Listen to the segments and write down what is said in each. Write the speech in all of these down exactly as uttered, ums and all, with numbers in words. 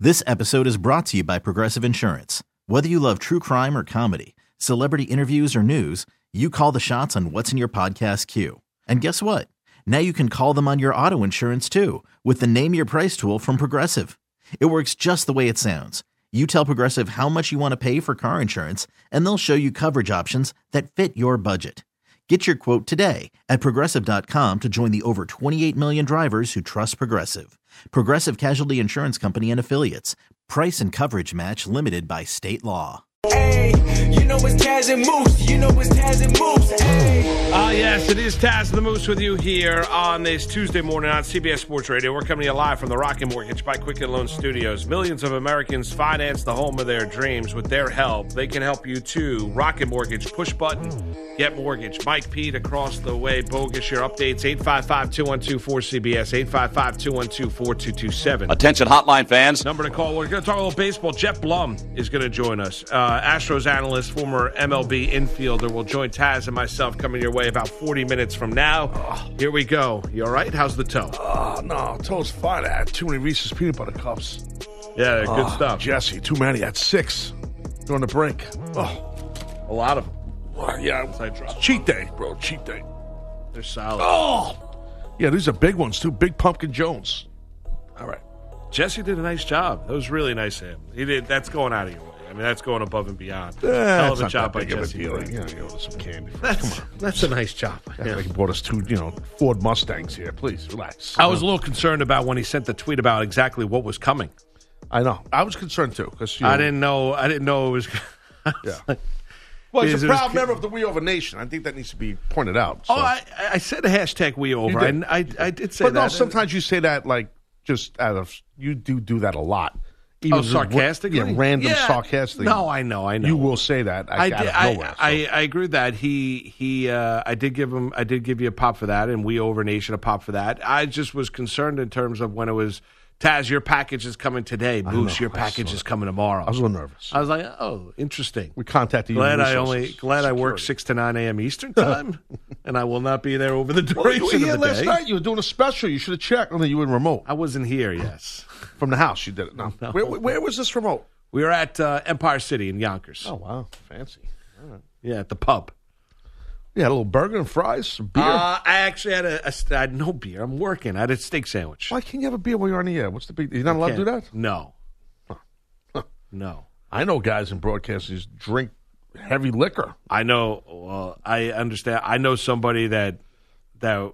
This episode is brought to you by Progressive Insurance. Whether you love true crime or comedy, celebrity interviews or news, you call the shots on what's in your podcast queue. And guess what? Now you can call them on your auto insurance too with the Name Your Price tool from Progressive. It works just the way it sounds. You tell Progressive how much you want to pay for car insurance, and they'll show you coverage options that fit your budget. Get your quote today at Progressive dot com to join the over twenty-eight million drivers who trust Progressive. Progressive Casualty Insurance Company and Affiliates. Price and coverage match limited by state law. Hey, you know it's Taz and Moose. You know it's Taz and Moose. Hey. Ah, uh, yes, it is Taz and the Moose with you here on this Tuesday morning on C B S Sports Radio. We're coming to you live from the Rocket Mortgage by Quicken Loan Studios. Millions of Americans finance the home of their dreams with their help. They can help you too. Rocket Mortgage, push button, get mortgage. Mike Pete across the way. Bogus, your updates, eight five five, two one two, four C B S, eight five five, two one two, four two two seven. Attention hotline fans. Number to call. We're going to talk a little baseball. Jeff Blum is going to join us. Uh, Astros analyst, former M L B infielder, will join Taz and myself coming your way about forty minutes from now. Oh. Here we go. You all right? How's the toe? Oh, no. Toe's fine. I had too many Reese's peanut butter cups. Yeah, good oh, stuff. Jesse, too many. I had six during the break. Oh, a lot of them. Oh, yeah. It's cheat day, bro. Cheat day. They're solid. Oh! Yeah, these are big ones, too. Big Pumpkin Jones. All right. Jesse did a nice job. That was really nice of him. He did. That's going out of your way. I mean, that's going above and beyond. Yeah, Hell of a job by Jesse. You know, you know, some candy. That's, Come on. That's a nice job. Yeah. Like he brought us two, you know, Ford Mustangs here. Please, relax. I was a little concerned about when he sent the tweet about exactly what was coming. I know. I was concerned, too. Cause, you know, I didn't know. I didn't know it was. Yeah. Well, he's a proud was, member of the We Over Nation. I think that needs to be pointed out. So. Oh, I, I said the hashtag We Over. I, I, I did say but that. But no, sometimes you say that like just out of you do do that a lot. Even oh, sarcastically? Yeah, random yeah. sarcastically. No, I know, I know. You will say that. I, I, out did, of nowhere, so. I, I agree with that. He he. Uh, I did give him. I did give you a pop for that, and We Over Nation a pop for that. I just was concerned in terms of when it was. Taz, your package is coming today. Moose, your package is coming tomorrow. I was a little nervous. I was like, oh, interesting. We contacted you. Glad I only glad Security. I work six to nine a.m. Eastern time, and I will not be there over the duration well, you were of the last day. Night you were doing a special. You should have checked. I mean, you were in remote. I wasn't here. Yes, from the house you did it. No, no. Where, where was this remote? We were at uh, Empire City in Yonkers. Oh wow, fancy. All right. Yeah, at the pub. Yeah, a little burger and fries, some beer. Uh, I actually had a, a I had no beer. I'm working. I had a steak sandwich. Why can't you have a beer while you're on the air? What's the big? You're not allowed to do that? No. Huh. Huh. No. I know guys in broadcasters drink heavy liquor. I know. Well, I understand. I know somebody that that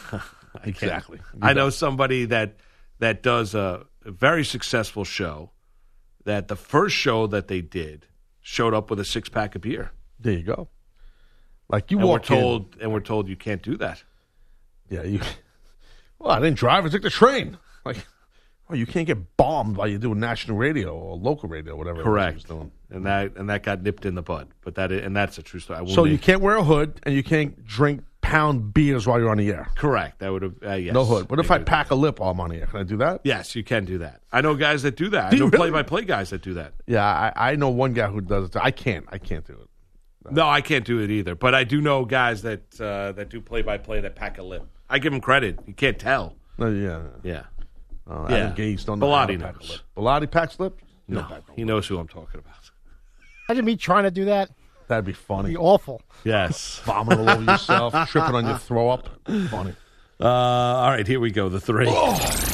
exactly. I know somebody that that does a, a very successful show. That the first show that they did showed up with a six pack of beer. There you go. Like you and walk we're told, in, and we're told you can't do that. Yeah, you. Well, I didn't drive. I took the train. Like, oh, you can't get bombed while you're doing national radio or local radio, or whatever. Correct. It was doing. And that and that got nipped in the bud. But that is, and that's a true story. So you can't wear a hood and you can't drink pound beers while you're on the air. Correct. That would have uh, yes. No hood. What if I pack a lip while I'm on the air? Can I do that? Yes, you can do that. I know guys that do that. Do I know really? play-by-play guys that do that. Yeah, I, I know one guy who does it. I can't. I can't do it. No, I can't do it either. But I do know guys that uh, that do play-by-play that pack a lip. I give them credit. You can't tell. Uh, yeah. Yeah. Uh, yeah. Adam Gase don't know Bilotti how to pack knows. a lip. Bilotti packs lip? No, he knows who I'm talking about. Imagine me trying to do that. That'd be funny. That'd be awful. Yes. Vomit all over yourself, tripping on your throw up. Funny. Uh, all right, here we go. The three. Oh.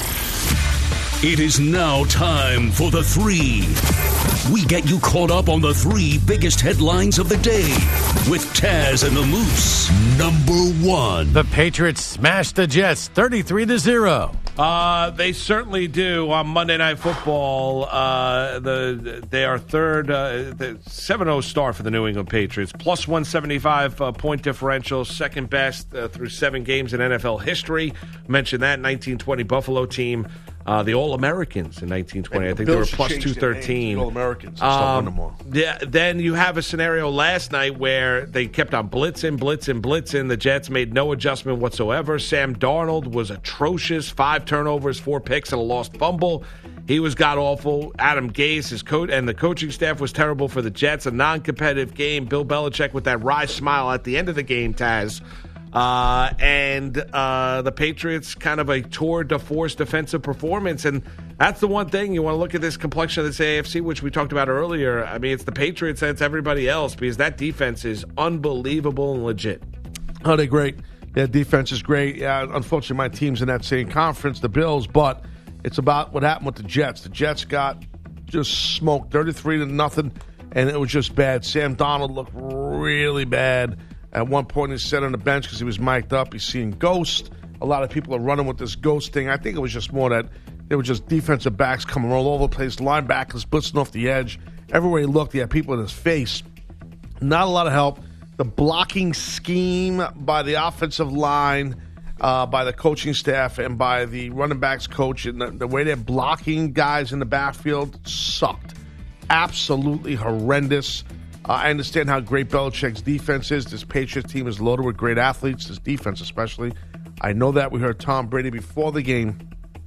It is now time for the three. We get you caught up on the three biggest headlines of the day with Taz and the Moose. Number one. The Patriots smashed the Jets thirty-three to zero. Uh, they certainly do on Monday Night Football. Uh, the they are third, uh, the seven oh start for the New England Patriots. Plus one seventy-five uh, point differential, second best uh, through seven games in N F L history. Mentioned that nineteen twenty Buffalo team. Uh, the All-Americans in nineteen twenty. I think they were plus two thirteen. All-Americans. Um, yeah, then you have a scenario last night where they kept on blitzing, blitzing, blitzing. The Jets made no adjustment whatsoever. Sam Darnold was atrocious. Five turnovers, four picks, and a lost fumble. He was god-awful. Adam Gase, his coach, and the coaching staff was terrible for the Jets. A non-competitive game. Bill Belichick with that wry smile at the end of the game, Taz. Uh, and uh, the Patriots kind of a tour de force defensive performance. And that's the one thing you want to look at this complexion of this A F C, which we talked about earlier. I mean, it's the Patriots and it's everybody else because that defense is unbelievable and legit. Oh, they're great. Their defense is great. Yeah, unfortunately, my team's in that same conference, the Bills, but it's about what happened with the Jets. The Jets got just smoked thirty-three to nothing, and it was just bad. Sam Darnold looked really bad. At one point, he sat on the bench because he was mic'd up. He's seeing ghosts. A lot of people are running with this ghost thing. I think it was just more that there were just defensive backs coming all over the place, linebackers blitzing off the edge. Everywhere he looked, he had people in his face. Not a lot of help. The blocking scheme by the offensive line, uh, by the coaching staff, and by the running backs coach, and the, the way they're blocking guys in the backfield sucked. Absolutely horrendous. Uh, I understand how great Belichick's defense is. This Patriots team is loaded with great athletes, this defense especially. I know that. We heard Tom Brady before the game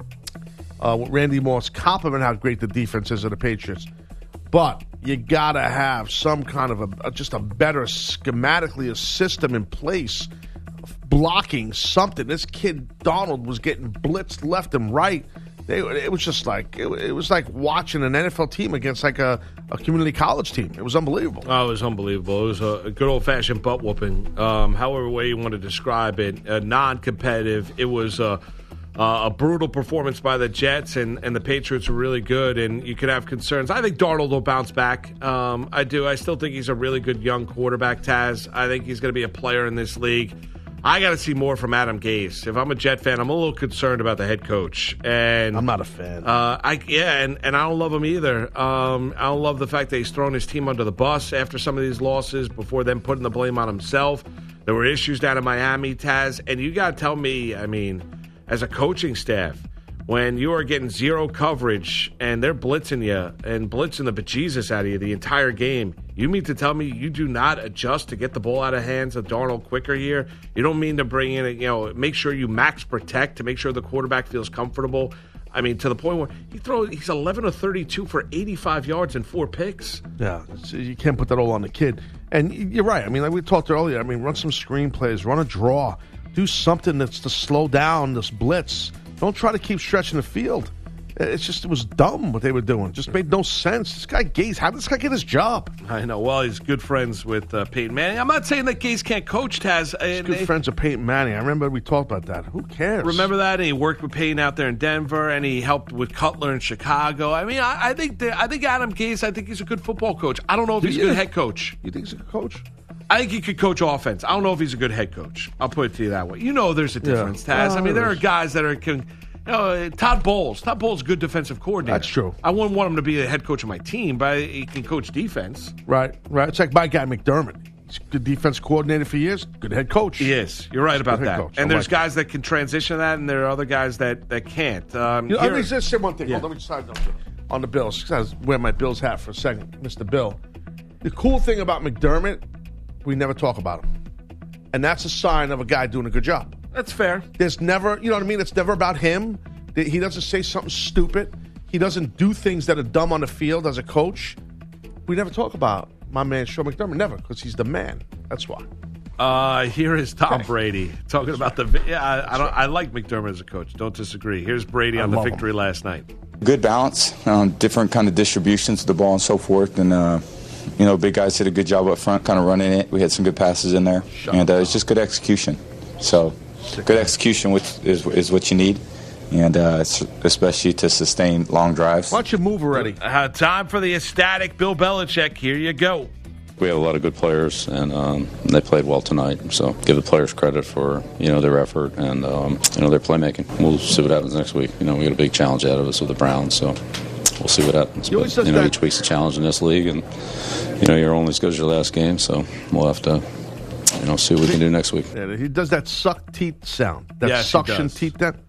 uh, with Randy Moss compliment how great the defense is of the Patriots. But you got to have some kind of a, just a better schematically a system in place, blocking something. This kid, Donald, was getting blitzed left and right. They, it was just like it, it was like watching an N F L team against like a, a community college team. It was unbelievable. Oh, it was unbelievable. It was a, a good old-fashioned butt whooping. Um, however way you want to describe it, uh, non-competitive. It was a, uh, a brutal performance by the Jets, and, and the Patriots were really good. And you could have concerns. I think Darnold will bounce back. Um, I do. I still think he's a really good young quarterback. Taz. I think he's going to be a player in this league. I got to see more from Adam Gase. If I'm a Jet fan, I'm a little concerned about the head coach. And I'm not a fan. Uh, I yeah, and, and I don't love him either. Um, I don't love the fact that he's thrown his team under the bus after some of these losses before then putting the blame on himself. There were issues down in Miami, Taz, and you got to tell me, I mean, as a coaching staff, when you are getting zero coverage and they're blitzing you and blitzing the bejesus out of you the entire game, you mean to tell me you do not adjust to get the ball out of hands of Darnold quicker here? You don't mean to bring in, a, you know, make sure you max protect to make sure the quarterback feels comfortable? I mean, to the point where he throws, he's eleven of thirty-two for eighty-five yards and four picks. Yeah, you can't put that all on the kid. And you're right. I mean, like we talked earlier, I mean, run some screen plays, run a draw, do something that's to slow down this blitz. Don't try to keep stretching the field. It's just, it was dumb what they were doing. Just made no sense. This guy, Gase, how did this guy get his job? I know. Well, he's good friends with uh, Peyton Manning. I'm not saying that Gase can't coach, Taz. He's good friends with Peyton Manning. I remember we talked about that. Who cares? Remember that? And he worked with Peyton out there in Denver, and he helped with Cutler in Chicago. I mean, I, I think that, I think Adam Gase, I think he's a good football coach. I don't know if he's a good head coach. You think he's a good coach? I think he could coach offense. I don't know if he's a good head coach. I'll put it to you that way. You know there's a difference, yeah. Taz. Oh, I mean, there there are is. guys that are can, you know, Todd Bowles. Todd Bowles is a good defensive coordinator. That's true. I wouldn't want him to be the head coach of my team, but he can coach defense. Right, right. It's like my guy McDermott. He's a good defense coordinator for years, good head coach. He is. You're right He's about good head that. coach. And I there's like guys that can transition to that, and there are other guys that, that can't. Um, You know, here- let me just say one thing. Yeah. Hold on, let me decide on the Bills. 'Cause I was wearing my Bills hat for a second, Mister Bill. The cool thing about McDermott, we never talk about him. And that's a sign of a guy doing a good job. That's fair. There's never, you know what I mean? It's never about him. He doesn't say something stupid. He doesn't do things that are dumb on the field as a coach. We never talk about my man, Sean McDermott. Never, because he's the man. That's why. Uh, here is Tom Brady talking about the. Yeah, I, I don't. I like McDermott as a coach. Don't disagree. Here's Brady I on the love him. victory last night. Good balance, um, different kind of distributions of the ball and so forth. And, uh, you know, big guys did a good job up front kind of running it. We had some good passes in there. Shut and uh, up. it's just good execution. So good execution which is, is what you need. And uh, it's especially to sustain long drives. Why don't you move already? Uh, time for the ecstatic Bill Belichick. Here you go. We have a lot of good players, and um, they played well tonight. So give the players credit for you know their effort and um, you know their playmaking. We'll see what happens next week. You know we got a big challenge ahead of us with the Browns, so we'll see what happens. You always But, does you know that- each week's a challenge in this league, and you know you're only as good as your last game. So we'll have to you know see what we can do next week. Yeah, he does that suck teeth sound. That Yes, he suction does. teeth. That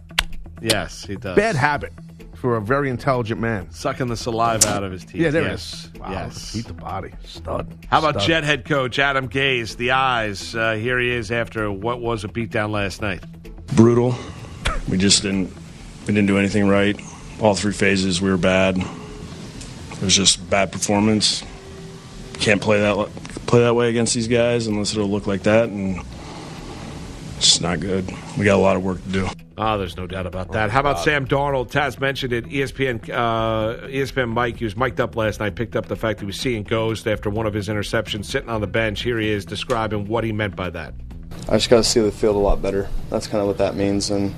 Yes, he does. bad habit for a very intelligent man. Sucking the saliva out of his teeth. Yeah, there yes. is. Wow, Yes. Beat the body. Stud. How about Stud. Jet head coach Adam Gase? The eyes. Uh, here he is after what was a beatdown last night. Brutal. We just didn't we didn't do anything right. All three phases we were bad. It was just bad performance. Can't play that play that way against these guys unless it'll look like that. And It's not good. We got a lot of work to do. Oh, there's no doubt about that. How about Sam Darnold? Taz mentioned it. E S P N, uh, E S P N Mike, he was mic'd up last night, picked up the fact he was seeing ghosts after one of his interceptions, sitting on the bench. Here he is describing what he meant by that. I just got to see the field a lot better. That's kind of what that means. And,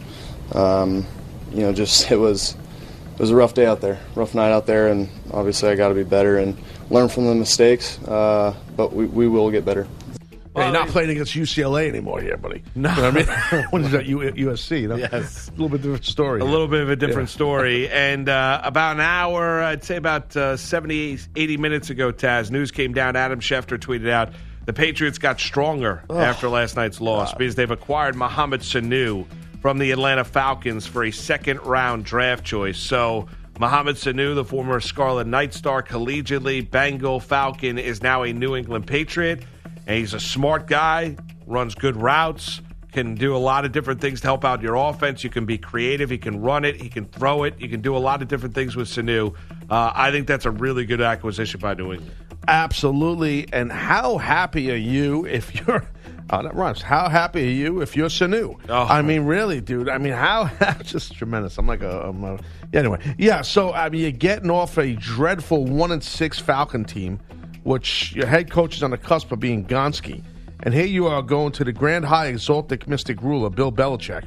um, you know, just it was it was a rough day out there, rough night out there, and obviously I got to be better and learn from the mistakes, uh, but we, we will get better. Well, hey, not playing against U C L A anymore here, buddy. No. You know what I mean? When is that, U- USC? You know? Yes. A little bit different story. A little bit of a different Yeah. story. And uh, about an hour, I'd say about uh, seventy, eighty minutes ago, Taz, news came down. Adam Schefter tweeted out, the Patriots got stronger Oh, after last night's loss God. because they've acquired Mohamed Sanu from the Atlanta Falcons for a second-round draft choice. So Mohamed Sanu, the former Scarlet Knight star, collegiately Bengal Falcon, is now a New England Patriot. And he's a smart guy, runs good routes, can do a lot of different things to help out your offense. You can be creative. He can run it. He can throw it. You can do a lot of different things with Sanu. Uh, I think that's a really good acquisition by New England. Absolutely. And how happy are you if you're oh, that rhymes. How happy are you if you're Sanu? Oh. I mean, really, dude. I mean, how just tremendous. I'm like a, I'm a yeah, anyway. Yeah, so I mean, you're getting off a dreadful one and six Falcon team, which your head coach is on the cusp of being Gonski. And here you are going to the grand high exaltic mystic ruler, Bill Belichick,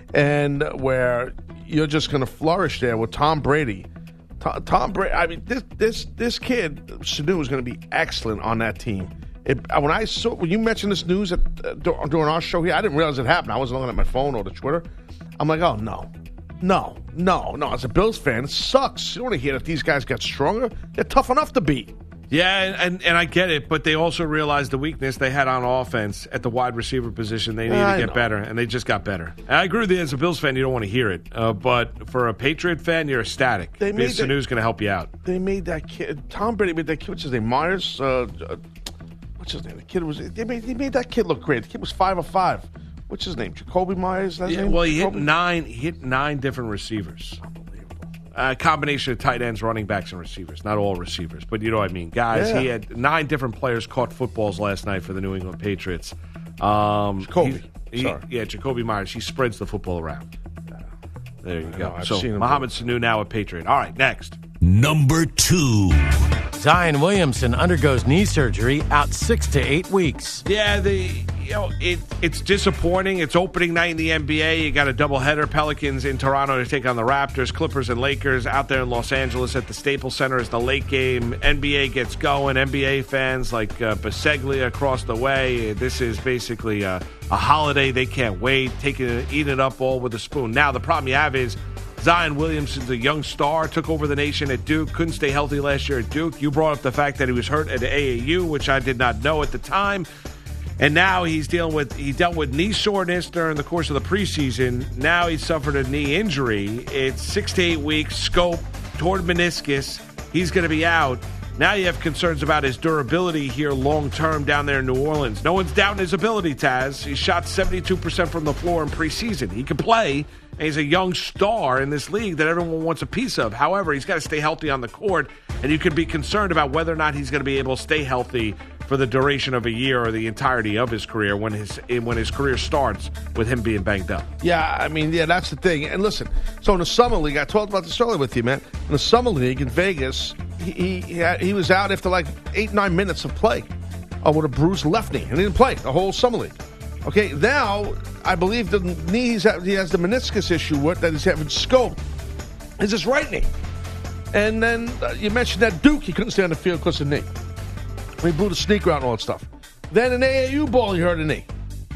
and where you're just going to flourish there with Tom Brady. Tom, Tom Brady, I mean, this this this kid, Sanu, is going to be excellent on that team. It, when I saw, when you mentioned this news at, uh, during our show here, I didn't realize it happened. I wasn't looking at my phone or the Twitter. I'm like, oh, no. No, no, no. As a Bills fan, it sucks. You don't want to hear that these guys got stronger. They're tough enough to beat. Yeah, and, and, and I get it, but they also realized the weakness they had on offense at the wide receiver position. They needed I to get know. better, and they just got better. And I agree with you. As a Bills fan, you don't want to hear it. Uh, but for a Patriot fan, you're ecstatic. They made because that- Sanu's going to help you out. They made that kid, Tom Brady made that kid, what's his name, Myers? Uh, uh, what's his name? The kid was, they made, they made that kid look great. The kid was five of five. What's his name? Jacoby Myers? That's his Yeah, name? well, he hit Jacoby? nine. He hit nine different receivers. A combination of tight ends, running backs, and receivers. Not all receivers, but you know what I mean. Guys, Yeah. he had nine different players caught footballs last night for the New England Patriots. Um, Jacoby. he- he- Sorry. Yeah, Jacoby Myers. He spreads the football around. There you go. know, I've so, seen him Mohamed Sanu now a Patriot. All right, next. Number two. Zion Williamson undergoes knee surgery, out six to eight weeks. Yeah, the you know it it's disappointing. It's opening night in the N B A. You got a doubleheader: Pelicans in Toronto to take on the Raptors, Clippers and Lakers out there in Los Angeles at the Staples Center is the late game. N B A gets going. N B A fans like uh, Biseglia across the way. This is basically a, a holiday. They can't wait. Taking it, eating it up all with a spoon. Now the problem you have is Zion Williamson's a young star, took over the nation at Duke, couldn't stay healthy last year at Duke. You brought up the fact that he was hurt at A A U, which I did not know at the time. And now he's dealing with, he dealt with knee soreness during the course of the preseason. Now he suffered a knee injury. It's six to eight weeks, scope, toward meniscus. He's going to be out. Now you have concerns about his durability here long-term down there in New Orleans. No one's doubting his ability, Taz. He shot seventy-two percent from the floor in preseason. He can play, and he's a young star in this league that everyone wants a piece of. However, he's got to stay healthy on the court, and you could be concerned about whether or not he's going to be able to stay healthy for the duration of a year or the entirety of his career when his when his career starts with him being banged up. Yeah, I mean, yeah, that's the thing. And listen, so in the Summer League, I talked about this earlier with you, man. In the Summer League in Vegas, he he, he, had, he was out after like eight, nine minutes of play uh, with a bruised left knee, and he didn't play the whole Summer League. Okay, now I believe the knee he's ha- he has the meniscus issue with that he's having scoped is his right knee. And then uh, you mentioned that Duke, he couldn't stay on the field because of the knee. He blew the sneaker out and all that stuff. Then in A A U ball, he hurt a knee.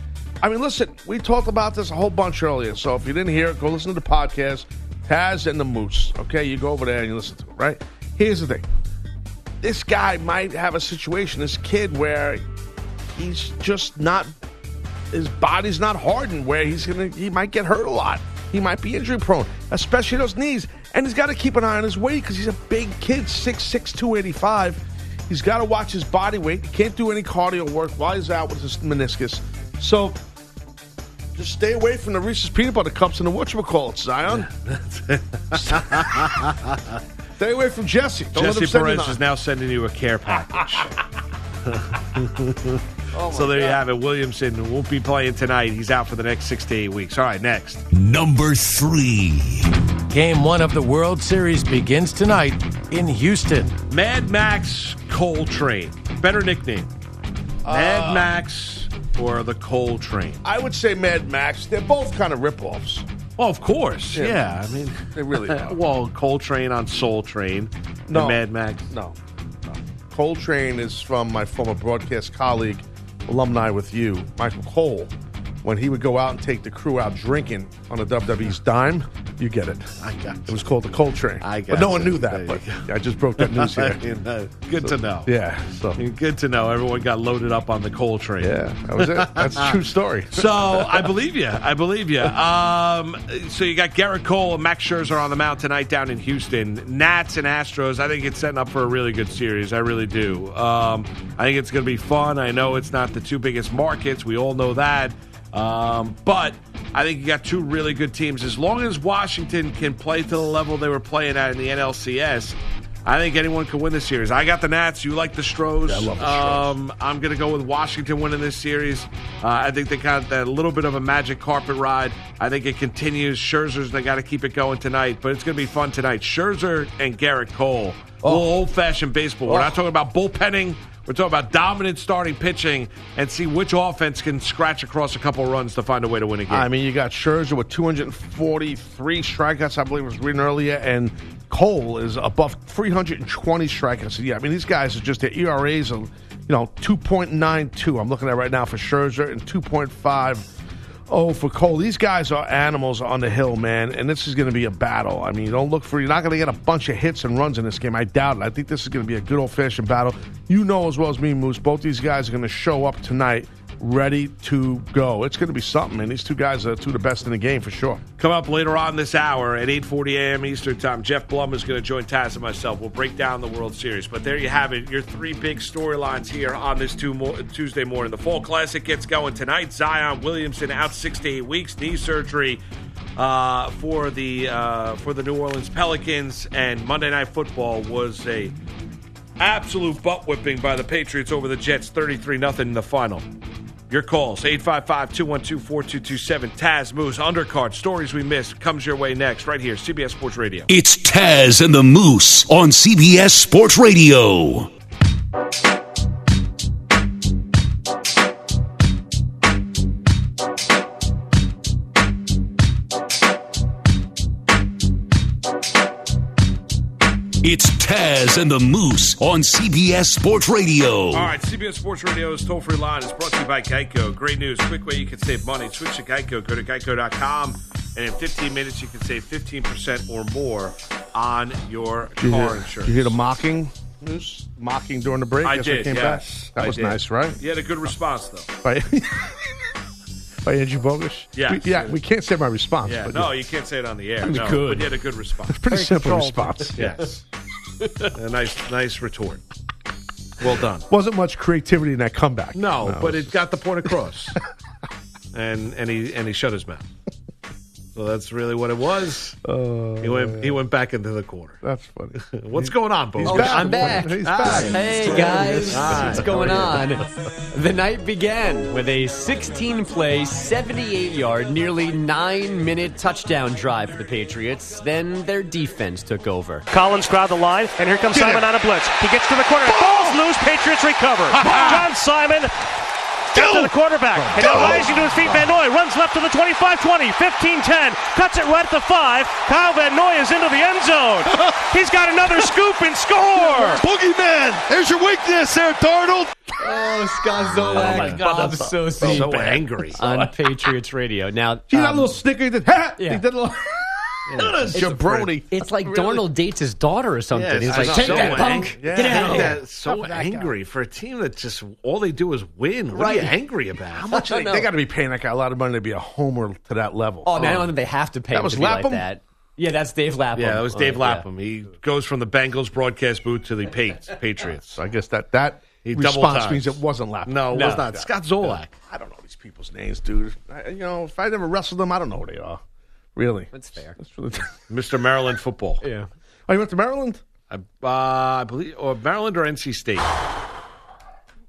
I mean, listen, we talked about this a whole bunch earlier, so if you didn't hear it, go listen to the podcast, Taz and the Moose. Okay, you go over there and you listen to it, right? Here's the thing. This guy might have a situation, this kid, where he's just not, his body's not hardened, where he's gonna, he might get hurt a lot. He might be injury prone, especially those knees. And he's got to keep an eye on his weight because he's a big kid, six six, two eighty-five. He's got to watch his body weight. He can't do any cardio work while he's out with his meniscus. So just stay away from the Reese's Peanut Butter Cups and the whatchamacallit, Zion. Stay away from Jesse. Don't let him Jesse send you Perez none. is now sending you a care package. Oh, my so there you God. have it. Williamson won't be playing tonight. He's out for the next six to eight weeks. All right, next. Number three. Game one of the World Series begins tonight in Houston. Mad Max Coltrane. Better nickname. Mad Uh, Max or the Coltrane? I would say Mad Max. They're both kind of ripoffs. Well, of course. Yeah. Yeah, I mean, They really are. well, Coltrane on Soul Train. No. And Mad Max. No, no. Coltrane is from my former broadcast colleague, alumni with you, Michael Cole. When he would go out and take the crew out drinking on the W W E's dime, you get it. I got It was called the Coltrane. I But no got one you. knew There that. you But go. I just broke that news here. Good to know. Yeah. So Good to know. Everyone got loaded up on the Coltrane. yeah, that was it. That's a true story. So I believe you. I believe you. Um, so you got Garrett Cole and Max Scherzer on the mound tonight down in Houston. Nats and Astros. I think it's setting up for a really good series. I really do. Um, I think it's going to be fun. I know it's not the two biggest markets. We all know that. Um, but I think you got two really good teams. As long as Washington can play to the level they were playing at in the N L C S, I think anyone can win this series. I got the Nats. You like the Stros. Yeah, I love the Stros. Um, I'm going to go with Washington winning this series. Uh, I think they got that little bit of a magic carpet ride. I think it continues. Scherzer's, they got to keep it going tonight, but it's going to be fun tonight. Scherzer and Garrett Cole. A little old-fashioned baseball. We're Oh. not talking about bullpenning. We're talking about dominant starting pitching and see which offense can scratch across a couple runs to find a way to win a game. I mean, you got Scherzer with two hundred forty-three strikeouts, I believe I was reading earlier, and Cole is above three hundred twenty strikeouts. Yeah, I mean, these guys are just, their E R As are, you know, two point nine two. I'm looking at right now for Scherzer and two point five oh for Cole. These guys are animals on the hill, man, and this is going to be a battle. I mean, don't look for, you're not going to get a bunch of hits and runs in this game. I doubt it. I think this is going to be a good old-fashioned battle. You know as well as me, Moose, both these guys are going to show up tonight ready to go. It's going to be something, man. These two guys are two of the best in the game for sure. Come up later on this hour at eight forty a.m. Eastern Time. Jeff Blum is going to join Taz and myself. We'll break down the World Series. But there you have it, your three big storylines here on this two mo- Tuesday morning. The Fall Classic gets going tonight. Zion Williamson out six to eight weeks, knee surgery uh, for the uh, for the New Orleans Pelicans. And Monday Night Football was a absolute butt whipping by the Patriots over the Jets, thirty-three nothing in the final. Your calls, eight five five, two one two, four two two seven. Taz Moose, Undercard, Stories We Missed, comes your way next, right here, C B S Sports Radio. It's Taz and the Moose on C B S Sports Radio. It's Taz and the Moose on C B S Sports Radio. All right, C B S Sports Radio's toll-free line is brought to you by Geico. Great news, quick way you can save money. Switch to Geico. Go to geico dot com, and in fifteen minutes you can save fifteen percent or more on your Did you car hear, insurance. Did you hear the mocking news? Mocking during the break? I as did, came yes. back? That I was did. nice, right? You had a good response, though. By, by Andrew Bogus? Yes. We, yeah, we can't say my response. Yeah, but no, yeah. you can't say it on the air. It's No, good. but you had a good response. Pretty Very simple controlled. response. Yes. A nice, nice retort. Well done. Wasn't much creativity in that comeback. No, but it got the point across. and and he and he shut his mouth. So that's really what it was. Uh, he went he went back into the corner. That's funny. What's going on, Bo? He's Oh, back. I'm back. He's Ah, back. Hey, guys. Hi. What's going on? The night began with a sixteen-play, seventy-eight-yard, nearly nine-minute touchdown drive for the Patriots. Then their defense took over. Collins crowd the line, and here comes Simon on a blitz. He gets to the corner. Falls loose. Patriots recover. John Simon gets to the quarterback. And now rising to his feet, Van Noy runs left to the twenty-five twenty, fifteen ten, cuts it right at the five. Kyle Van Noy is into the end zone. He's got another scoop and score. Boogeyman! There's your weakness there, Darnold! Oh, Scott Zolak, Oh, my God, Bob that's Sosi so angry. on Patriots radio. Now, See that um, little snicker he did? Ha! yeah. He did a little... It's jabroni. it's like Darnold dates his daughter or something. Yes, He's I like, know. take So that, ang- punk. Yeah. Get out of Yeah, here. that's so that guy. angry for a team that just all they do is win. What Right. are you angry about? How much they, know. they got to be paying that guy a lot of money to be a homer to that level. Oh, man, I don't think they have to pay That him was to be like Lapham? that. Yeah, that's Dave Lapham. Yeah, that was Dave Uh, yeah. Lapham. He goes from the Bengals broadcast booth to the Pa- Patriots. So I guess that that He double response times. means it wasn't Lapham. No, it No. was not. Scott Zolak. I don't know these people's names, dude. I, you know, if I never wrestled them, I don't know who they are. Really. That's fair. That's really... Mister Maryland football. Yeah. Oh, you went to Maryland? I, uh, I believe, or Maryland or N C State.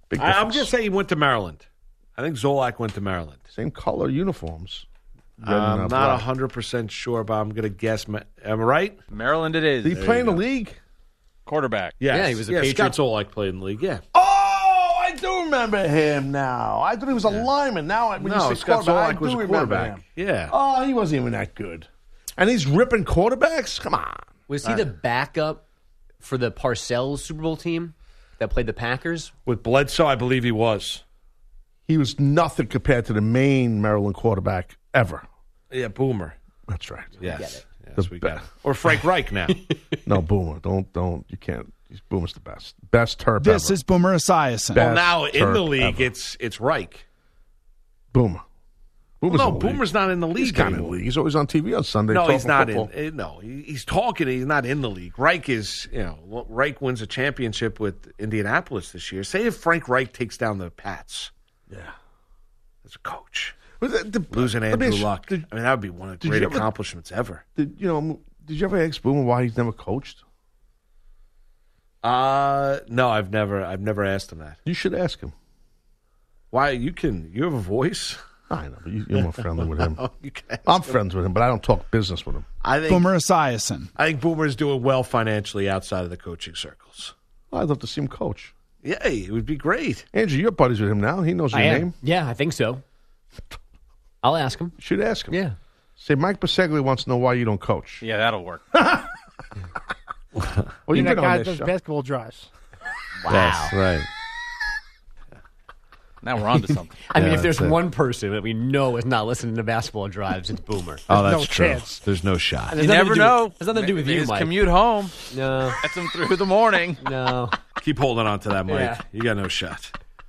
Big I, I'm difference. just saying he went to Maryland. I think Zolak went to Maryland. Same color uniforms. Red and, uh, I'm not black. one hundred percent sure, but I'm going to guess. Ma- Am I right? Maryland it is. Did he There play you in the go. league? Quarterback. Yes. Yeah, he was a yeah, Patriot. Scott Zolak played in the league, yeah. Oh, I do remember him now. I thought he was a lineman. Now, when No, you say Scott quarterback, Zolak I was do a remember quarterback. him. Yeah. Oh, he wasn't even that good. And he's ripping quarterbacks? Come on. Was he the backup for the Parcells Super Bowl team that played the Packers? With Bledsoe, I believe he was. He was nothing compared to the main Maryland quarterback ever. Yeah, Boomer. That's right. Yes. Get it. Yes, The we be- got it. Or Frank Reich now. No, Boomer. Don't, don't. You can't. He's Boomer's the best. Best Terp This ever. is Boomer Esiason. well, Best now in the Terp league, ever. it's it's Reich. Boomer. Boomer's no, in the league. Boomer's not in the league He's kind of in anymore. the league. He's always on T V on Sunday. No, he's talking not football. in. eh, No, he- he's talking. He's not in the league. Reich is, you know, well, Reich wins a championship with Indianapolis this year. Say if Frank Reich takes down the Pats. Yeah. As a coach. But the- the- Losing let me Andrew ask you, Luck. did- I mean, that would be one of the did great you ever- accomplishments ever. Did you know? Did you ever ask Boomer why he's never coached? Uh no, I've never I've never asked him that. You should ask him. Why you can you have a voice? I know, but you, you're more friendly with him. You can ask I'm him. friends with him, but I don't talk business with him. I think Boomer Esiason. I think Boomer's doing well financially outside of the coaching circles. I'd love to see him coach. Yeah, it would be great. Andrew, you're buddies with him now. He knows your I am. name. Yeah, I think so. I'll ask him. You should ask him. Yeah. Say, Mike Biseglia wants to know why you don't coach. Yeah, that'll work. Well, You're you've that been guy on that this does show. basketball drives. Wow. Yes, right. Now we're on to something. I mean, Yeah, if there's that's it. one person that we know is not listening to basketball drives, it's Boomer. Oh, that's no true. chance. There's no shot. There's You nothing never to do know. With, there's nothing to do with Maybe you, his Mike. commute home No, gets him through the morning. no. Keep holding on to that, Mike. Yeah. You got no shot.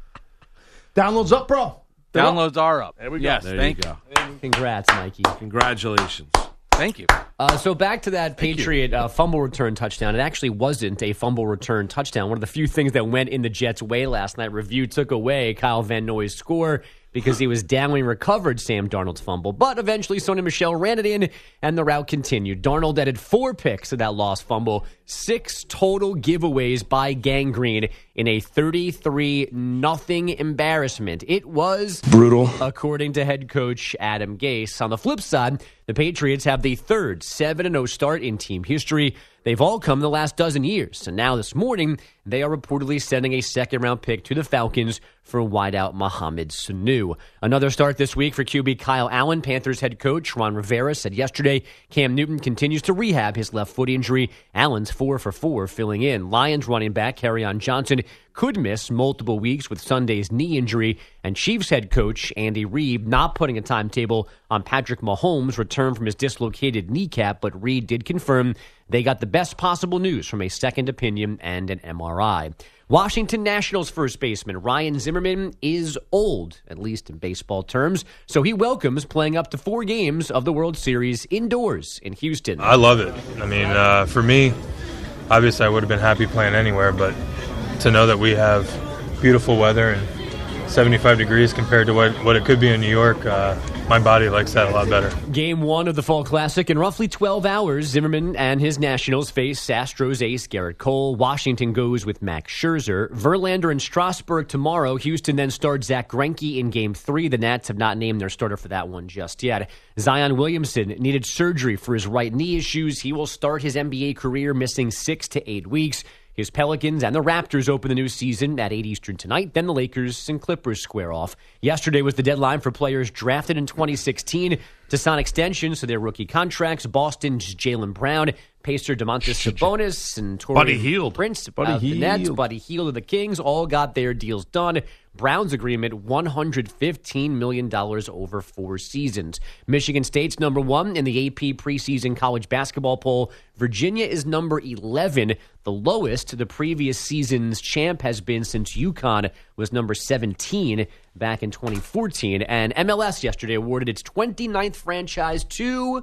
Downloads up, bro. Downloads are up. There we go. Yes, There thank you go. Congrats, Mikey. Congratulations. Thank you. Uh, so back to that Patriot uh, fumble return touchdown. It actually wasn't a fumble return touchdown. One of the few things that went in the Jets' way last night. Review took away Kyle Van Noy's score because he was down when he recovered Sam Darnold's fumble. But eventually, Sony Michel ran it in, and the route continued. Darnold added four picks to that lost fumble, six total giveaways by Gang Green in a thirty-three nothing embarrassment. It was Brutal. according to head coach Adam Gase. On the flip side, the Patriots have the third seven and oh start in team history. They've all come in the last dozen years. And now this morning, they are reportedly sending a second-round pick to the Falcons for wideout Mohamed Sanu. Another start this week for Q B Kyle Allen. Panthers head coach Ron Rivera said yesterday Cam Newton continues to rehab his left foot injury. Allen's four for four filling in. Lions running back Kerryon Johnson could miss multiple weeks with Sunday's knee injury. And Chiefs head coach Andy Reid not putting a timetable on Patrick Mahomes' return from his dislocated kneecap, but Reid did confirm they got the best possible news from a second opinion and an M R I. Washington Nationals first baseman Ryan Zimmerman is old, at least in baseball terms, so he welcomes playing up to four games of the World Series indoors in Houston. I love it. I mean, uh, for me, obviously I would have been happy playing anywhere, but to know that we have beautiful weather and seventy-five degrees compared to what, what it could be in New York, uh, my body likes that a lot better. Game one of the Fall Classic. In roughly twelve hours, Zimmerman and his Nationals face Astros ace Garrett Cole. Washington goes with Max Scherzer. Verlander and Strasburg tomorrow. Houston then starts Zach Greinke in Game three. The Nats have not named their starter for that one just yet. Zion Williamson needed surgery for his right knee issues. He will start his N B A career missing six to eight weeks. His Pelicans and the Raptors open the new season at eight Eastern tonight. Then the Lakers and Clippers square off. Yesterday was the deadline for players drafted in twenty sixteen to sign extensions to their rookie contracts. Boston's Jaylen Brown, Pacer Domantas Sabonis, and Buddy Torian Hield. Prince Buddy of the Nets. Hield. Buddy Hield of the Kings all got their deals done. Brown's agreement, one hundred fifteen million dollars over four seasons. Michigan State's number one in the A P preseason college basketball poll. Virginia is number eleven, the lowest the previous season's champ has been since UConn was number seventeen back in twenty fourteen. And M L S yesterday awarded its twenty-ninth franchise to...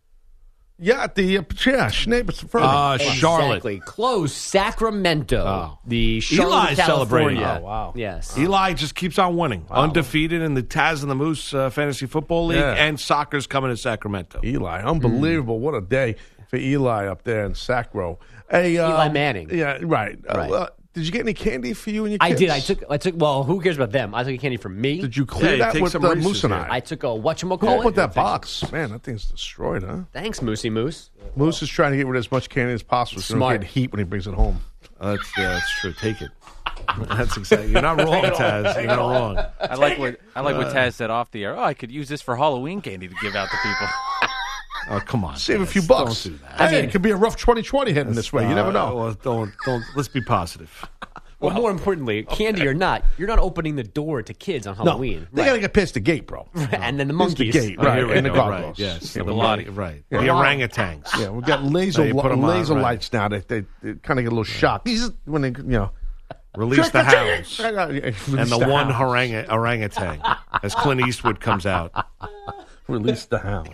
Yeah, the uh, yeah, Schneebus. Uh, Charlotte. Exactly. Close. Sacramento. Oh. The Charlotte, Eli's celebrating. California. Oh, wow. Yes. Eli just keeps on winning. Undefeated in the Taz and the Moose uh, Fantasy Football League, Yeah. and soccer's coming to Sacramento. Eli, unbelievable. What a day for Eli up there in Sacro. Hey, um, Eli Manning. Yeah, right. Uh, Right. uh, Did you get any candy for you and your I kids? did. I took. I took. Well, who cares about them? I took a candy from me. Did you clear that with the Moose and I? I took a whatchamacallit. What with that box? Man, that thing's destroyed, huh? Thanks, Moosey Moose. Moose is trying to get rid of as much candy as possible. So Smart. He don't get heat when he brings it home. Uh, that's yeah, that's true. Take it. That's exactly. You're not wrong, Taz. You're not wrong. I like what I like what Uh, Taz said off the air. Oh, I could use this for Halloween candy to give out to people. Oh, come on. Save a Taz. few bucks. Don't do that. I mean, it could be a rough twenty twenty heading this way. You never Uh, know. Well, don't don't. Let's be positive. Well, more importantly, candy or not, you're not opening the door to kids on Halloween. They got to get past the gate, bro. And then the Here's the monkeys. gate, Oh, right? here we And the go, gargoyles. right, yes, Yeah, the the body, monkeys. right. Yeah. The orangutans. Yeah, we've got laser They put 'em on, laser right. lights now. They they, they kind of get a little shocked. These when they you know Release the hounds. and And the one orang- orangutan as Clint Eastwood comes out. Release the hounds.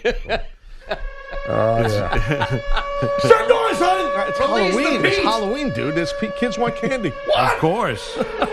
Oh yeah. Shut doors, honey. It's Release the Halloween. It's beast. Halloween, dude. There's pe- kids want candy. Of course.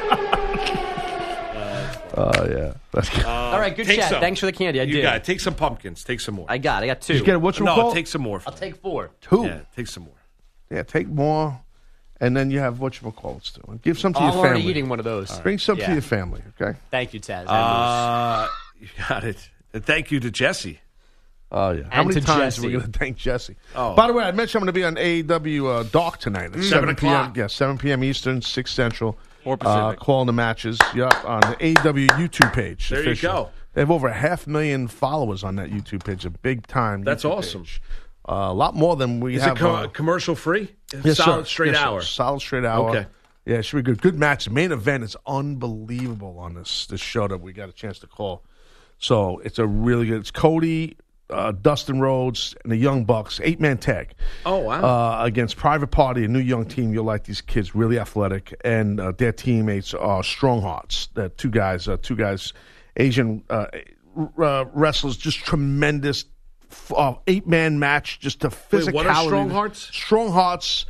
Oh yeah. All right, good Take chat. some. Thanks for the candy. I You did. got it. Take some pumpkins. Take some more. I got. it. I got two. Did you get what you no, call? take some more. I'll take four. Two. Yeah, take some more. Yeah, take more, and then you have what you call it too. Give some to Oh, your I'm family. already eating one of those. Bring some Yeah. to your family. Okay. Thank you, Taz. Uh, you got it. And thank you to Jesse. Oh yeah. How And many to times Jesse. are we going to thank Jesse? Oh. By the way, I mentioned I'm going to be on A E W uh, Dark tonight at Seven seven p.m. o'clock. Yeah, seven p.m. Eastern, six Central. Or Uh, Pacific. calling the matches. Yep, on the A E W YouTube page. There you official. go. They have over a half million followers on that YouTube page. A big time. That's YouTube awesome. page. Uh, a lot more than we Is have. it co- uh, commercial free? Yes, Solid sir. straight Yes, sir. hour. Solid straight hour. Okay. Yeah, it should be good. Good match. The main event is unbelievable on this this show that we got a chance to call. So it's a really good. It's Cody, uh, Dustin Rhodes, and the Young Bucks, eight man tag. Oh, wow. Uh, against Private Party, a new young team. You'll like these kids, really athletic, and uh, their teammates are Strong Hearts. The two guys, uh, two guys, Asian uh, uh, wrestlers, just tremendous. Uh, eight man match, just a physicality. Wait, what are Strong Hearts? Strong Hearts.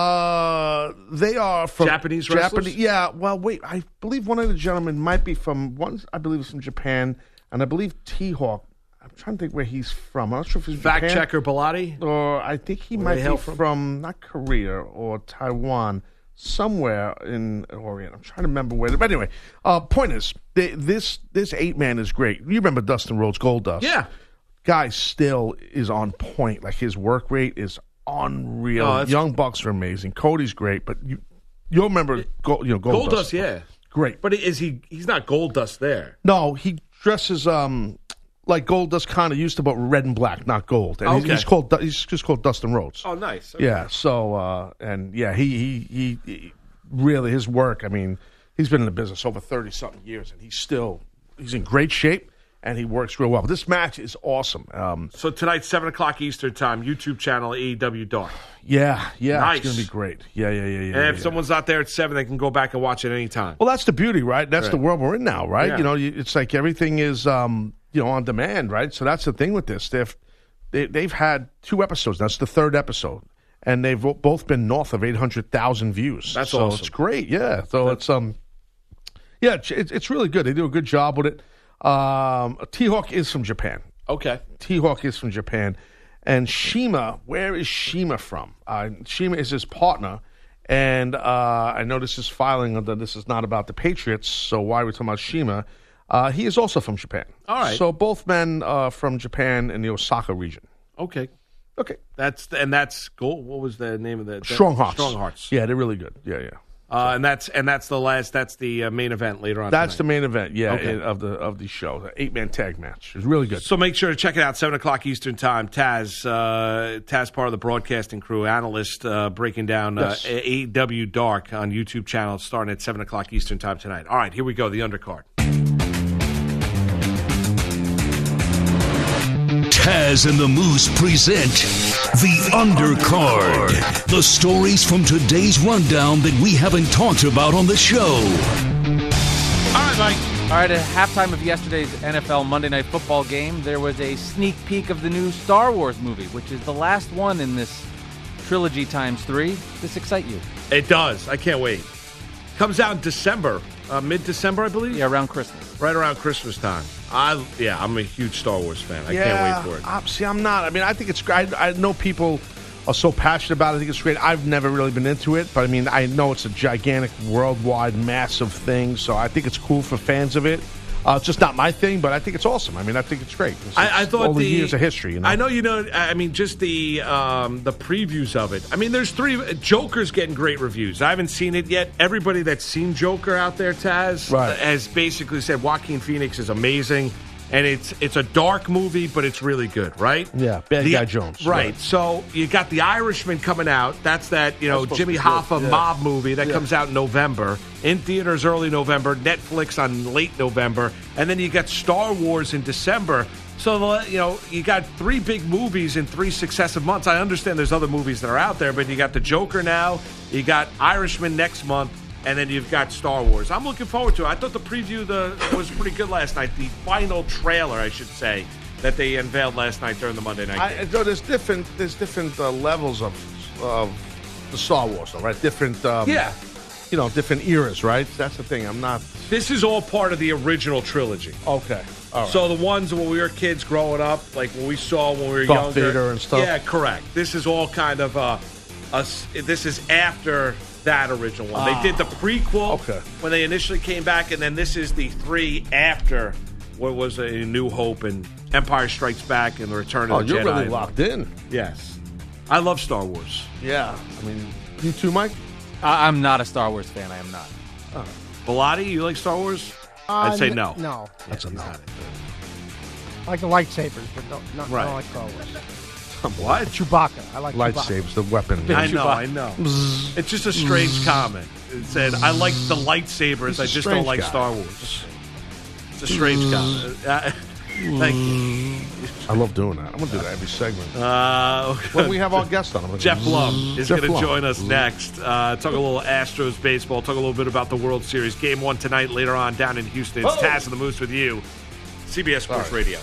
Uh, they are from Japanese wrestlers? Japanese. Yeah. Well, wait. I believe one of the gentlemen might be from one. I believe is from Japan, and I believe T Hawk. I'm trying to think where he's from. I'm not sure if he's from Fact Japan, checker Bilotti? or I think he Where might they be hail from? from? not Korea or Taiwan, somewhere in Orient. I'm trying to remember where. But anyway, uh, point is, they, this this eight man is great. You remember Dustin Rhodes, Goldust? Yeah. Guy still is on point. Like his work rate is unreal. Oh, that's- Young Bucks are amazing. Cody's great, but you you'll remember Gold, you know Goldust. Goldust, yeah. Great. But is he? He's not Goldust there. No, he dresses um like Goldust kind of used to, but red and black, not gold. And he's, Okay. he's called he's just called Dustin Rhodes. Oh, nice. Okay. Yeah. So uh, and yeah, he, he he he really his work. I mean, he's been in the business over thirty something years, and he's still he's in great shape. And he works real well. But this match is awesome. Um, So tonight, seven o'clock Eastern time, YouTube channel A E W Dark. yeah, yeah, Nice. it's going to be great. Yeah, yeah, yeah, yeah. And yeah, if yeah. someone's not there at seven, they can go back and watch it anytime. Well, that's the beauty, right? That's Right. the world we're in now, right? Yeah. You know, you, it's like everything is, um, you know, on demand, right? So that's the thing with this. They've they, they've had two episodes. That's the third episode, and they've both been north of eight hundred thousand views. That's so awesome. It's great, yeah. So it's um, yeah, it's, it's it's really good. They do a good job with it. Um, T Hawk is from Japan. Okay. T Hawk is from Japan, and Shima. Where is Shima from? Uh, Shima is his partner. And uh, I know this is filing that this is not about the Patriots, so why are we talking about Shima? Uh, he is also from Japan. All right. So both men uh, from Japan in the Osaka region. Okay. Okay. That's and that's cool. What was the name of the Strong Hearts. Strong Hearts. Yeah, they're really good. Yeah, yeah. Uh, and that's and that's the last. That's the uh, main event later on. That's tonight. the main event. Yeah, Okay. in- of the of the show. The eight man tag match. It's really good. So make sure to check it out. Seven o'clock Eastern time. Taz, uh, Taz, part of the broadcasting crew, analyst, uh, breaking down uh, Yes. A E W Dark on YouTube channel, starting at seven o'clock Eastern time tonight. All right, here we go. The undercard. Taz and the Moose present The Undercard. The stories from today's rundown that we haven't talked about on the show. All right, Mike. All right, at halftime of yesterday's N F L Monday Night Football game, there was a sneak peek of the new Star Wars movie, which is the last one in this trilogy times three. Does this excite you? It does. I can't wait. Comes out in December, uh, mid-December, I believe. Yeah, around Christmas. Right around Christmas time. I yeah, I'm a huge Star Wars fan. I yeah, can't wait for it. I'm, see, I'm not. I mean, I think it's great. I, I know people are so passionate about it. I think it's great. I've never really been into it, but I mean, I know it's a gigantic, worldwide, massive thing, so I think it's cool for fans of it. Uh, it's just not my thing, but I think it's awesome. I mean, I think it's great. It's, I, I thought all the, the years of history. You know? I know you know. I mean, just the um, the previews of it. I mean, there's three. Joker's getting great reviews. I haven't seen it yet. Everybody that's seen Joker out there, Taz, Right. has basically said Joaquin Phoenix is amazing, and it's it's a dark movie, but it's really good, right? Yeah, Bad The- Guy Jones. Right. So you got The Irishman coming out. That's that you know That's supposed Jimmy to be good. Hoffa Yeah. mob movie that Yeah. comes out in November. In theaters early November, Netflix on late November, and then you got Star Wars in December. So, you know, you got three big movies in three successive months. I understand there's other movies that are out there, but you got The Joker now, you got Irishman next month, and then you've got Star Wars. I'm looking forward to it. I thought the preview the, was pretty good last night. The final trailer, I should say, that they unveiled last night during the Monday night game. I, so there's different there's different uh, levels of of the Star Wars, though, right? Different, um, Yeah. you know, different eras, right? That's the thing. I'm not. This is all part of the original trilogy. Okay. All right. So the ones when we were kids growing up, like when we saw when we were Darth younger, Vader and stuff? Yeah, correct. This is all kind of uh, us. This is after that original one. Ah. They did the prequel Okay. when they initially came back, and then this is the three after what was a New Hope and Empire Strikes Back and the Return of Oh, the you're Jedi. really locked in. Yes, I love Star Wars. Yeah. I mean, you too, Mike? I- I'm not a Star Wars fan. I am not. Oh. Bilotti, you like Star Wars? Uh, I'd say n- no. No. That's a no. I like the lightsabers, but no, no, Right. I don't like Star Wars. What? Chewbacca. I like Lightsabers, Chewbacca. the weapon. I know, I know. It's just a strange comment. It said, I like the lightsabers, He's a I just strange don't like guy. Star Wars. It's a strange comment. Uh, Thank you. I love doing that. I'm going to do that every segment. Uh, when we have our guest on, I'm gonna Jeff do- Blum is Jeff going to Blum. join us next. Uh, talk a little Astros baseball, talk a little bit about the World Series. Game one tonight, later on down in Houston. It's Oh. Taz and the Moose with you, C B S Sports Radio.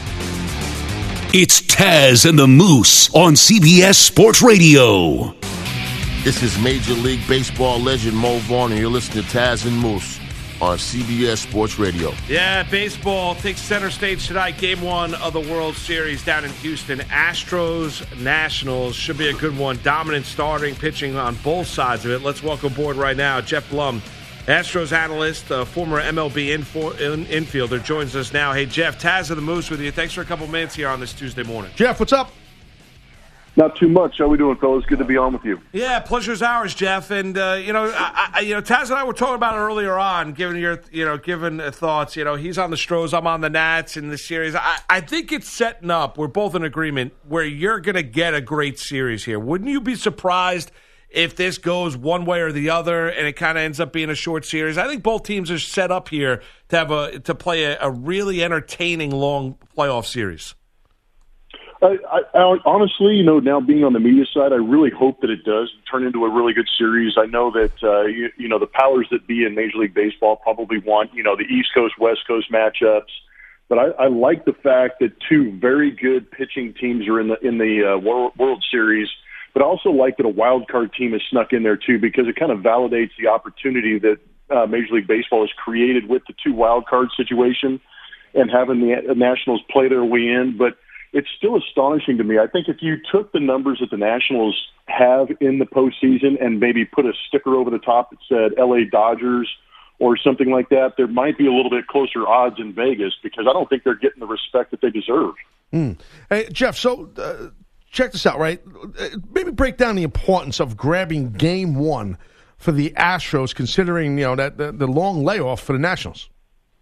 It's Taz and the Moose on C B S Sports Radio. This is Major League Baseball legend Mo Vaughn, and you're listening to Taz and Moose on C B S Sports Radio. Yeah, baseball takes center stage tonight. Game one of the World Series down in Houston. Astros, Nationals. Should be a good one. Dominant starting, pitching on both sides of it. Let's welcome aboard right now Jeff Blum, Astros analyst, uh, former M L B info- in- infielder, joins us now. Hey, Jeff, Taz of the Moose with you. Thanks for a couple minutes here on this Tuesday morning. Jeff, what's up? Not too much. How we doing, fellas? Good to be on with you. Yeah, pleasure's ours, Jeff. And uh, you know, I, I, you know, Taz and I were talking about it earlier on, giving your, you know, giving uh, thoughts. You know, he's on the Stros, I'm on the Nats in this series. I, I think it's setting up. We're both in agreement where you're going to get a great series here. Wouldn't you be surprised if this goes one way or the other, and it kind of ends up being a short series? I think both teams are set up here to have a to play a, a really entertaining long playoff series. I, I, I honestly, you know, now being on the media side, I really hope that it does turn into a really good series. I know that, uh, you, you know, the powers that be in Major League Baseball probably want, you know, the East Coast, West Coast matchups. But I, I like the fact that two very good pitching teams are in the in the uh, World, World Series. But I also like that a wild card team is snuck in there too, because it kind of validates the opportunity that uh, Major League Baseball has created with the two wild card situation and having the Nationals play their way in. But it's still astonishing to me. I think if you took the numbers that the Nationals have in the postseason and maybe put a sticker over the top that said L A Dodgers or something like that, there might be a little bit closer odds in Vegas, because I don't think they're getting the respect that they deserve. Mm. Hey, Jeff, so uh, check this out, right? Uh, Maybe break down the importance of grabbing game one for the Astros, considering, you know, that the, the long layoff for the Nationals.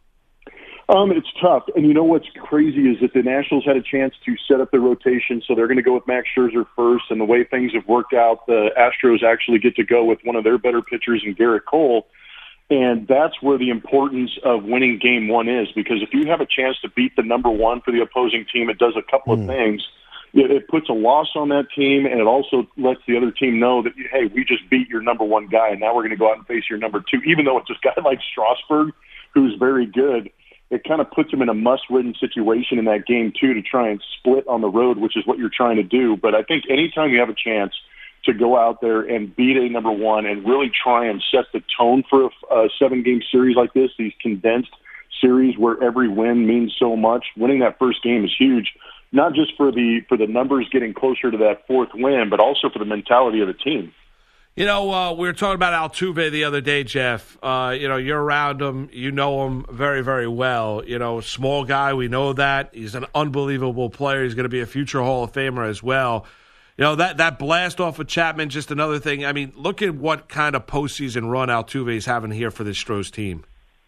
Um, it's tough. And you know what's crazy is that the Nationals had a chance to set up their rotation, so they're going to go with Max Scherzer first. And the way things have worked out, the Astros actually get to go with one of their better pitchers in Garrett Cole. And that's where the importance of winning game one is, because if you have a chance to beat the number one for the opposing team, it does a couple mm. of things. It, it puts a loss on that team, and it also lets the other team know that, hey, we just beat your number one guy, and now we're going to go out and face your number two. Even though it's this guy like Strasburg, who's very good, it kind of puts them in a must-win situation in that game, too, to try and split on the road, which is what you're trying to do. But I think anytime you have a chance to go out there and beat a number one and really try and set the tone for a, a seven-game series like this, these condensed series where every win means so much, winning that first game is huge. not just for the for the numbers getting closer to that fourth win, but also for the mentality of the team. You know, uh, we were talking about Altuve the other day, Jeff. Uh, you know, you're around him. You know him very, very well. You know, small guy, we know that. He's an unbelievable player. He's going to be a future Hall of Famer as well. You know, that, that blast off of Chapman, just another thing. I mean, look at what kind of postseason run Altuve is having here for this Stros team.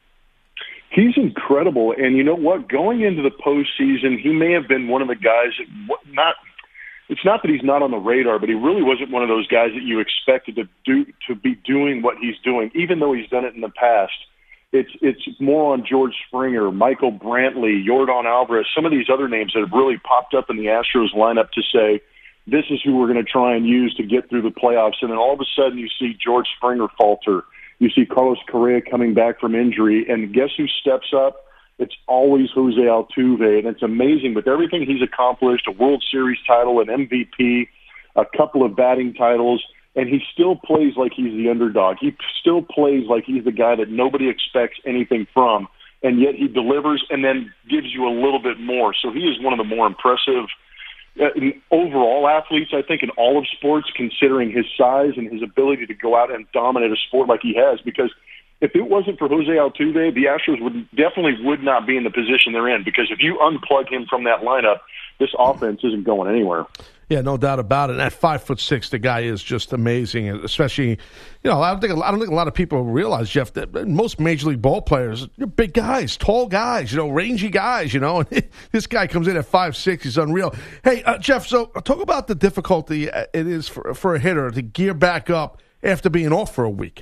He's incredible. And you know what? Going into the postseason, he may have been one of the guys that not – it's not that he's not on the radar, but he really wasn't one of those guys that you expected to do to be doing what he's doing, even though he's done it in the past. It's it's more on George Springer, Michael Brantley, Yordan Alvarez, some of these other names that have really popped up in the Astros lineup to say, this is who we're going to try and use to get through the playoffs. And then all of a sudden you see George Springer falter. You see Carlos Correa coming back from injury. And guess who steps up? It's always Jose Altuve, and it's amazing. With everything he's accomplished, a World Series title, an M V P, a couple of batting titles, and he still plays like he's the underdog. He still plays like he's the guy that nobody expects anything from, and yet he delivers and then gives you a little bit more. So he is one of the more impressive uh, overall athletes, I think, in all of sports, considering his size and his ability to go out and dominate a sport like he has, because if it wasn't for Jose Altuve, the Astros would definitely would not be in the position they're in, because if you unplug him from that lineup, this offense isn't going anywhere. Yeah, no doubt about it. And at five foot six, the guy is just amazing. Especially, you know, I don't think I don't think a lot of people realize, Jeff, that most major league ball players are big guys, tall guys, you know, rangy guys. You know, and this guy comes in at five six. He's unreal. Hey, uh, Jeff, so talk about the difficulty it is for for a hitter to gear back up after being off for a week.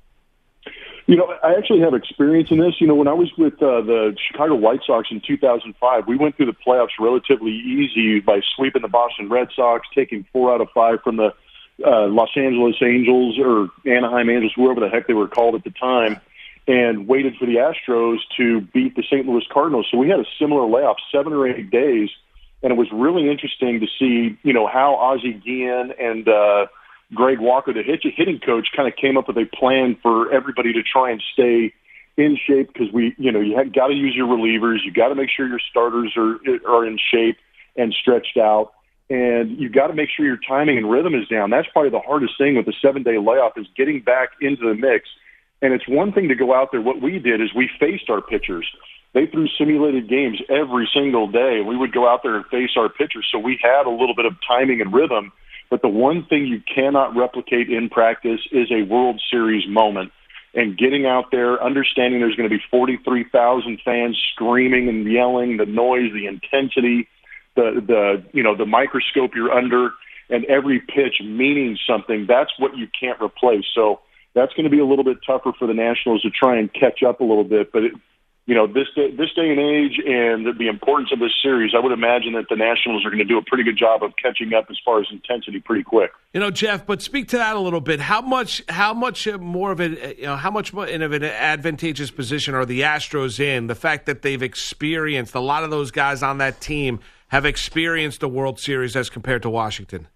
You know, I actually have experience in this. You know, when I was with uh, the Chicago White Sox in two thousand five, we went through the playoffs relatively easy by sweeping the Boston Red Sox, taking four out of five from the uh, Los Angeles Angels or Anaheim Angels, whoever the heck they were called at the time, and waited for the Astros to beat the Saint Louis Cardinals. So we had a similar layoff, seven or eight days, and it was really interesting to see, you know, how Ozzie Guillen and uh, Greg Walker, the hitting coach, kind of came up with a plan for everybody to try and stay in shape, because we, you know, you have got to use your relievers. You got to make sure your starters are are in shape and stretched out, and you got to make sure your timing and rhythm is down. That's probably the hardest thing with the seven day layoff, is getting back into the mix. And it's one thing to go out there. What we did is we faced our pitchers. They threw simulated games every single day. We would go out there and face our pitchers, so we had a little bit of timing and rhythm. But the one thing you cannot replicate in practice is a World Series moment. And getting out there, understanding there's going to be forty-three thousand fans screaming and yelling, the noise, the intensity, the, the you know, the microscope you're under, and every pitch meaning something, that's what you can't replace. So that's going to be a little bit tougher for the Nationals to try and catch up a little bit. But it, you know, this day, this day and age, and the, the importance of this series, I would imagine that the Nationals are going to do a pretty good job of catching up as far as intensity pretty quick. You know, Jeff, but speak to that a little bit. How much, how much more of an, you know, how much more in of an advantageous position are the Astros in? The fact that they've experienced, a lot of those guys on that team have experienced the World Series as compared to Washington.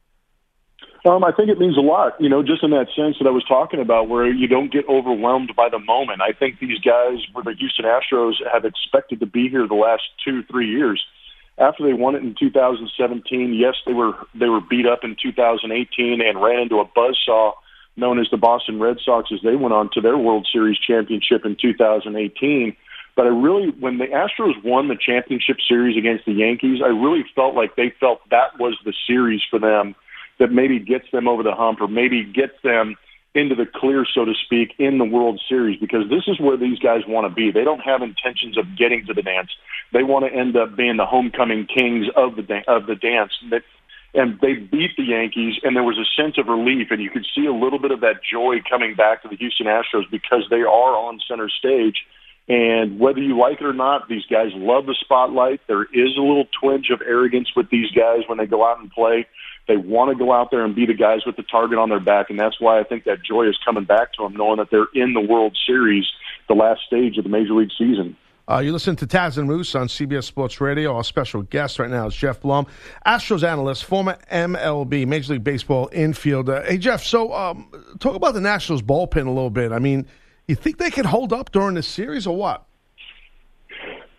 Um, I think it means a lot, you know, just in that sense that I was talking about, where you don't get overwhelmed by the moment. I think these guys, where the Houston Astros, have expected to be here the last two, three years. After they won it in two thousand seventeen, yes, they were they were beat up in two thousand eighteen and ran into a buzzsaw known as the Boston Red Sox as they went on to their World Series championship in two thousand eighteen. But I really, when the Astros won the championship series against the Yankees, I really felt like they felt that was the series for them that maybe gets them over the hump, or maybe gets them into the clear, so to speak, in the World Series, because this is where these guys want to be. They don't have intentions of getting to the dance. They want to end up being the homecoming kings of the da- of the dance. And they beat the Yankees, and there was a sense of relief, and you could see a little bit of that joy coming back to the Houston Astros, because they are on center stage. And whether you like it or not, these guys love the spotlight. There is a little twinge of arrogance with these guys when they go out and play. They want to go out there and be the guys with the target on their back, and that's why I think that joy is coming back to them, knowing that they're in the World Series, the last stage of the Major League season. Uh, you listen to Taz and Moose on C B S Sports Radio. Our special guest right now is Jeff Blum, Astros analyst, former M L B, Major League Baseball infielder. Hey, Jeff, so um, talk about the Nationals bullpen a little bit. I mean, you think they can hold up during this series or what?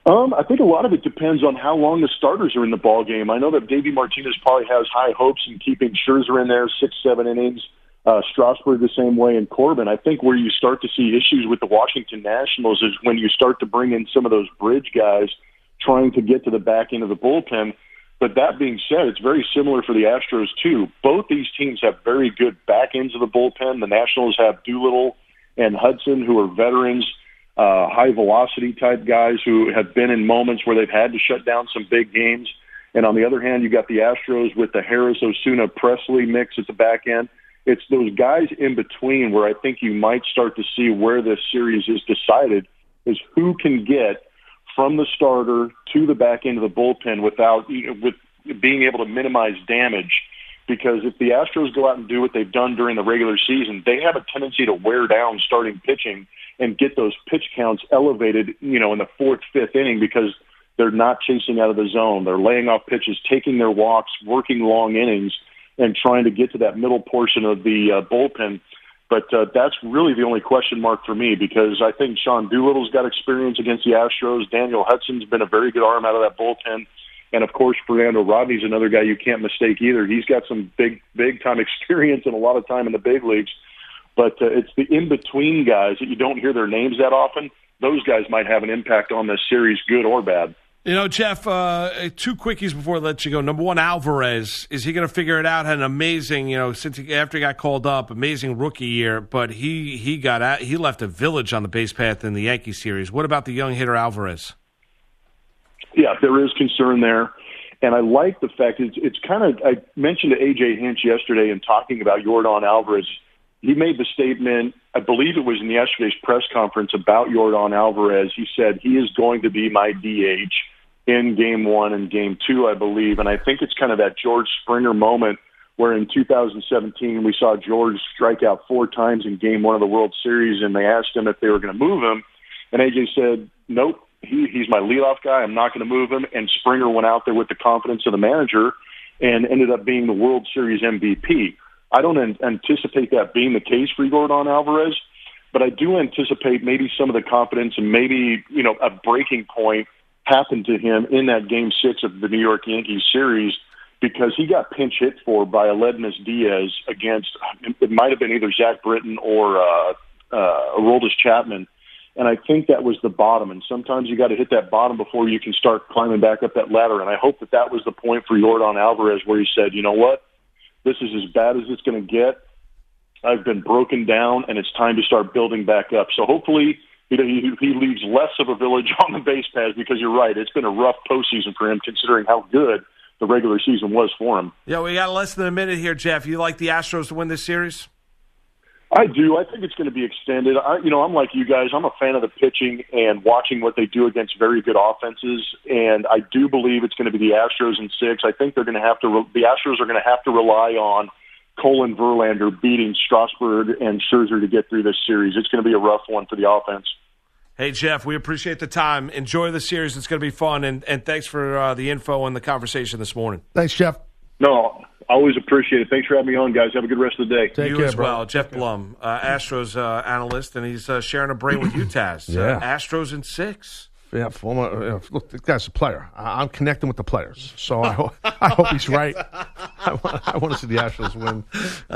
Um, I think a lot of it depends on how long the starters are in the ball game. I know that Davey Martinez probably has high hopes in keeping Scherzer in there six, seven innings. Uh, Strasburg the same way, and Corbin. I think where you start to see issues with the Washington Nationals is when you start to bring in some of those bridge guys trying to get to the back end of the bullpen. But that being said, it's very similar for the Astros too. Both these teams have very good back ends of the bullpen. The Nationals have Doolittle and Hudson, who are veterans, uh, high velocity type guys who have been in moments where they've had to shut down some big games. And on the other hand, you got the Astros with the Harris, Osuna, Presley mix at the back end. It's those guys in between where I think you might start to see where this series is decided is who can get from the starter to the back end of the bullpen without with being able to minimize damage. Because if the Astros go out and do what they've done during the regular season, they have a tendency to wear down starting pitching and get those pitch counts elevated, you know, in the fourth, fifth inning because they're not chasing out of the zone. They're laying off pitches, taking their walks, working long innings, and trying to get to that middle portion of the uh, bullpen. But uh, that's really the only question mark for me because I think Sean Doolittle's got experience against the Astros. Daniel Hudson's been a very good arm out of that bullpen. And, of course, Fernando Rodney's another guy you can't mistake either. He's got some big, big-time experience and a lot of time in the big leagues. But uh, it's the in-between guys that you don't hear their names that often. Those guys might have an impact on this series, good or bad. You know, Jeff, uh, two quickies before I let you go. Number one, Alvarez. Is he going to figure it out? Had an amazing, you know, since he, after he got called up, amazing rookie year. But he he got out, he left a village on the base path in the Yankee series. What about the young hitter Alvarez? Yeah, there is concern there. And I like the fact it's, it's kind of, I mentioned to A J Hinch yesterday in talking about Yordan Alvarez. He made the statement, I believe it was in yesterday's press conference about Yordan Alvarez. He said he is going to be my D H in game one and game two, I believe. And I think it's kind of that George Springer moment where in two thousand seventeen we saw George strike out four times in game one of the World Series, and they asked him if they were going to move him. And A J said, nope, he, he's my leadoff guy. I'm not going to move him. And Springer went out there with the confidence of the manager and ended up being the World Series M V P. I don't an- anticipate that being the case for Yordan Alvarez, but I do anticipate maybe some of the confidence and maybe, you know, a breaking point happened to him in that game six of the New York Yankees series because he got pinch hit for by Aledmus Diaz against, it might have been either Zach Britton or uh, uh, Aroldis Chapman. And I think that was the bottom. And sometimes you got to hit that bottom before you can start climbing back up that ladder. And I hope that that was the point for Yordan Alvarez where he said, you know what? This is as bad as it's going to get. I've been broken down, and it's time to start building back up. So hopefully you know, he, he leaves less of a village on the base paths because you're right. It's been a rough postseason for him considering how good the regular season was for him. Yeah, we got less than a minute here, Jeff. You like the Astros to win this series? I do. I think it's going to be extended. I, you know, I'm like you guys. I'm a fan of the pitching and watching what they do against very good offenses. And I do believe it's going to be the Astros in six. I think they're going to have to. Re- the Astros are going to have to rely on Colin Verlander beating Strasburg and Scherzer to get through this series. It's going to be a rough one for the offense. Hey, Jeff, we appreciate the time. Enjoy the series. It's going to be fun. And, and thanks for uh, the info and the conversation this morning. Thanks, Jeff. No, always appreciate it. Thanks for having me on, guys. Have a good rest of the day. Take you care, as well. Bro. Jeff Blum, uh, Astros uh, analyst, and he's uh, sharing a brain with you, Taz. Yeah. Uh, Astros in six. Yeah, former. Uh, look, the guy's a player. I, I'm connecting with the players, so I, ho- I hope he's right. I want, I want to see the Astros win. Uh,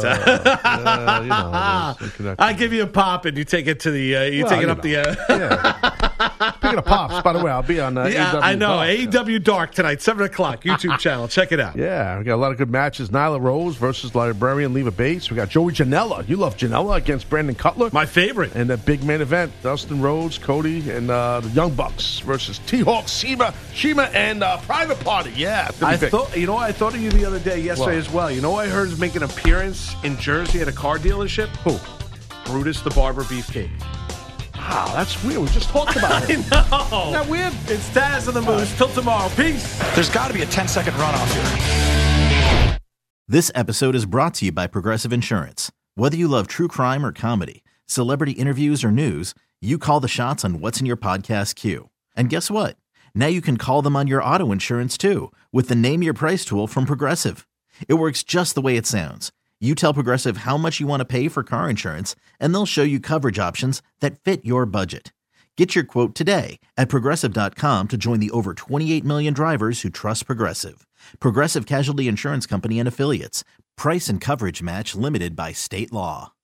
uh, you know, I give you a pop, and you take it to the. Uh, you well, take it you up know. the. Uh... yeah. Speaking of pops, by the way, I'll be on uh, yeah, A E W I know Dark. A E W Dark tonight, seven o'clock, YouTube channel. Check it out. Yeah, we got a lot of good matches. Nyla Rose versus Librarian Leva Bates. We got Joey Janela. You love Janela against Brandon Cutler. My favorite. And that big main event, Dustin Rhodes, Cody, and uh, the Young Bucks versus T-Hawk, Shima, Shima, and uh, Private Party. Yeah, I thought you know I thought of you the other day, yesterday What? as well. You know what I heard is making an appearance in Jersey at a car dealership? Who? Brutus the Barber Beefcake. Wow, that's weird. We just talked about it. I know. Isn't that weird? It's Taz and the Moose. Till tomorrow. Peace. There's got to be a ten-second runoff here. This episode is brought to you by Progressive Insurance. Whether you love true crime or comedy, celebrity interviews or news, you call the shots on what's in your podcast queue. And guess what? Now you can call them on your auto insurance too with the Name Your Price tool from Progressive. It works just the way it sounds. You tell Progressive how much you want to pay for car insurance, and they'll show you coverage options that fit your budget. Get your quote today at Progressive dot com to join the over twenty-eight million drivers who trust Progressive. Progressive Casualty Insurance Company and Affiliates. Price and coverage match limited by state law.